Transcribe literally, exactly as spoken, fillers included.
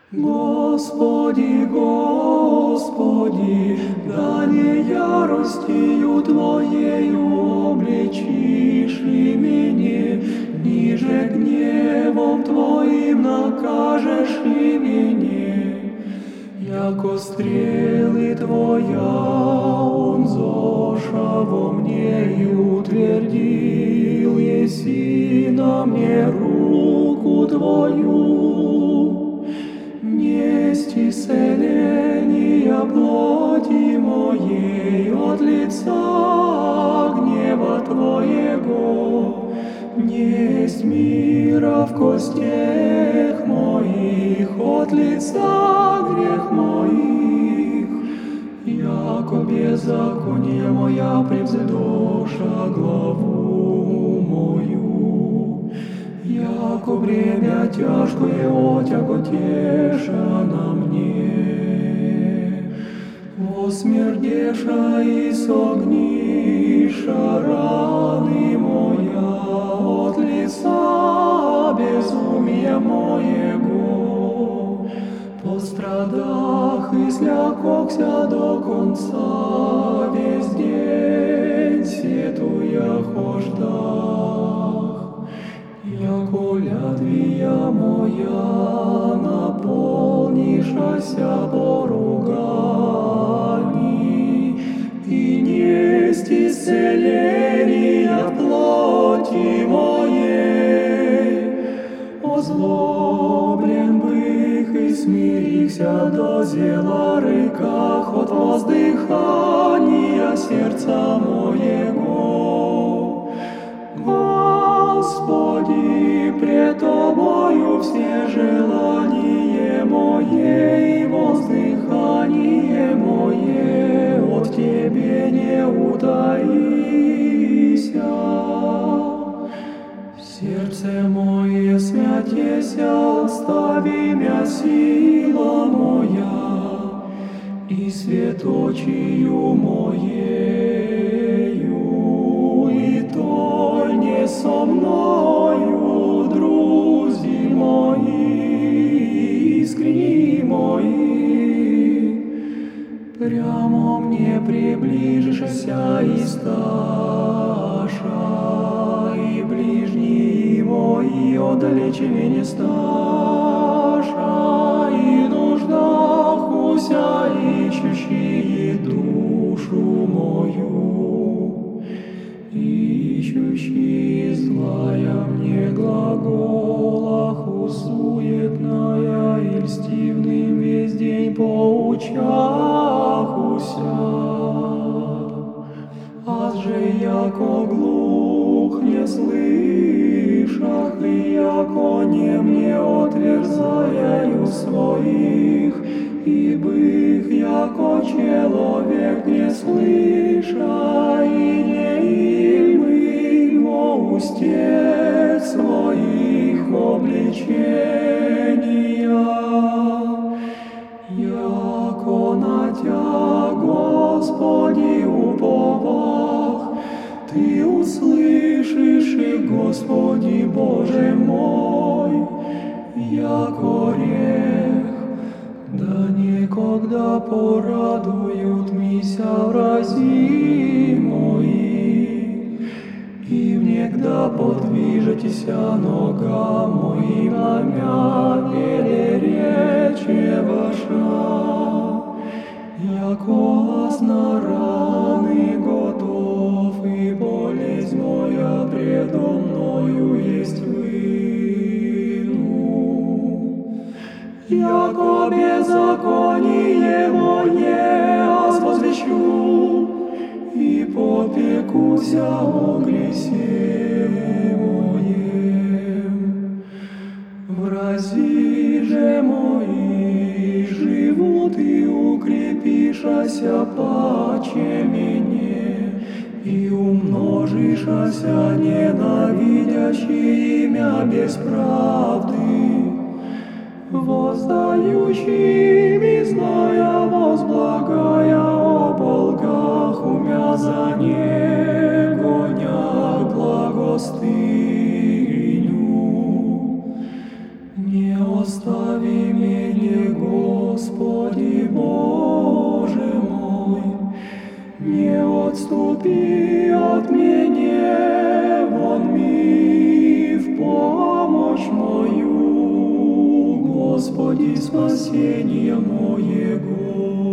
Господи, Господи, да не яростью Твоею обличишь и меня, ниже гневом Твоим накажешь и меня. Яко стрелы Твоя он зоша во мне и утвердил, еси на мне руку Твою. Несть исцеления плоти моей от лица гнева Твоего, несть мира в костях моих от лица грех моих. Яко беззаконие моя превзидоша главу мою, яко бремя тяжкое отяготеша на мне, восмердеша и согниша раны моя от лица безумия моего. Пострадах и слякокся до конца, весь день сетуя хождах. Яко лядвия моя наполнишася поруганий, и несть исцеления плоти моей. Озлоблен бых и смирихся до зела рыках от воздыхания сердца моего. Господи, пред Тобою все желания мое и воздыхание мое от Тебе не утаися. Сердце мое святеся, остави мя сила моя, и светочию моею, и то не со мною, друзья мои, искренни мои. Прямо мне приближишься и сташа, и ближние мои отдалече меня сташа, и нуждахуся ищущие душу мою, ищущие злая мне глаголаху суетная и льстивным весь день поучахуся. Аз же яко глух не слышах, и яко не мне отверзаяю своих, и бых яко человек не слыша, и не им во устех своих обличения. Яко на Тя, Господи, уповах, Ты услышишь, и, Господи, Боже мой, яко рех, да никогда порадуют мися врази мои, и внегда подвижетеся нога моим на мя велеречие ваша. Яко аз на раны готов, и болезнь моя предо мною есть выну. Яко беззаконие мое аз возвещу, и попекуся о гресе моем. Врази же мои живут и укрепишася паче мне, и умножишася ненавидящие имя без правды, воздающими, зная возблагая о болгах умя за не гонях благостыню. Не остави меня Не отступи от меня, вон ми в помощь мою, Господи, спасение моего.